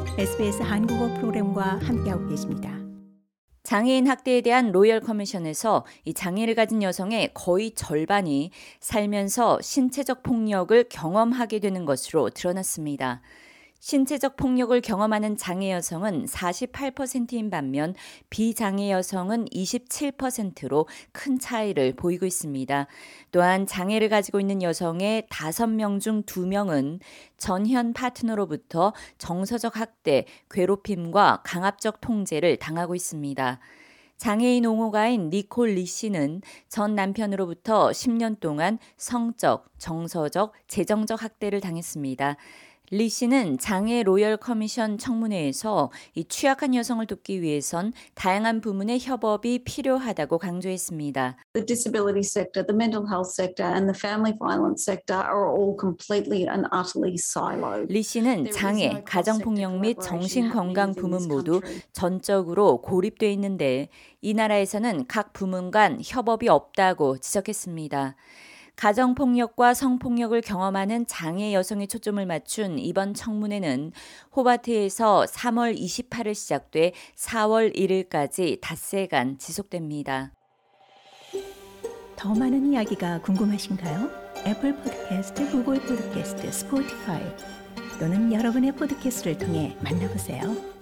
SBS 한국어 프로그램과 함께하고 계십니다. 장애인 학대에 대한 로열 커미션에서 이 장애를 가진 여성의 거의 절반이 살면서 신체적 폭력을 경험하게 되는 것으로 드러났습니다. 신체적 폭력을 경험하는 장애 여성은 48%인 반면 비장애 여성은 27%로 큰 차이를 보이고 있습니다. 또한 장애를 가지고 있는 여성의 5명 중 2명은 전현 파트너로부터 정서적 학대, 괴롭힘과 강압적 통제를 당하고 있습니다. 장애인 옹호가인 니콜 리 씨는 전 남편으로부터 10년 동안 성적, 정서적, 재정적 학대를 당했습니다. 리 씨는 장애 로열 커미션 청문회에서 이 취약한 여성을 돕기 위해선 다양한 부문의 협업이 필요하다고 강조했습니다. The disability sector, the mental health sector and the family violence sector are all completely and utterly siloed. 리 씨는 장애, 가정폭력 및 정신건강 부문 모두 전적으로 고립돼 있는데 이 나라에서는 각 부문 간 협업이 없다고 지적했습니다. 가정폭력과 성폭력을 경험하는 장애 여성에 초점을 맞춘 이번 청문회는 호바트에서 3월 28일 시작돼 4월 1일까지 닷새간 지속됩니다. 더 많은 이야기가 궁금하신가요? 애플 팟캐스트, 구글 팟캐스트, 스포티파이 또는 여러분의 팟캐스트를 통해 만나보세요.